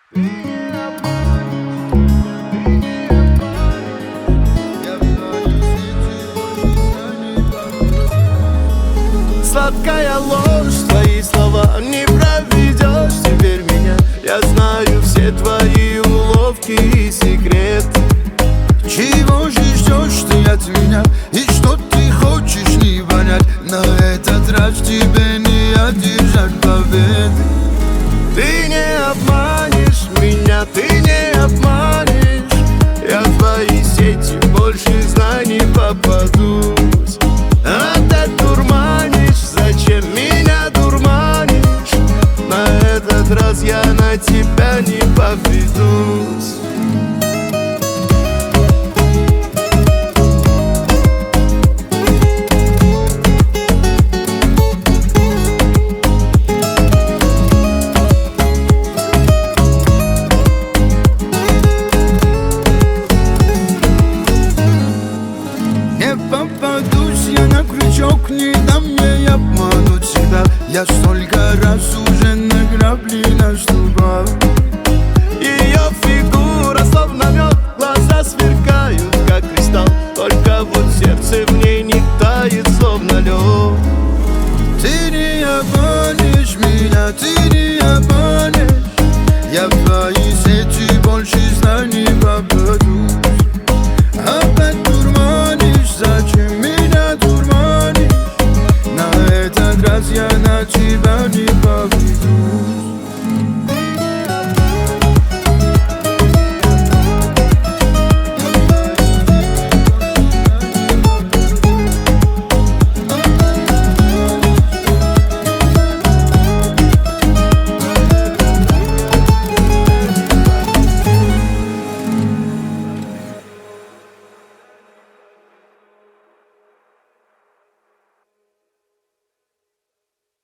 Сладкая ложь, твои слова не проведешь теперь меня. Я знаю все твои уловки и секреты. Чего же ждешь ты от меня? И что ты хочешь не понять? На этот раз тебе не одержать победы. Ты не обманешь меня, ты не обманешь. Я в твои сети больше знаний попадусь. А ты дурманишь, зачем меня дурманишь? На этот раз я на тебя не поведусь. Не попадусь я на крючок, не дам ей обмануть себя. Я столько раз уже на грабли наступал.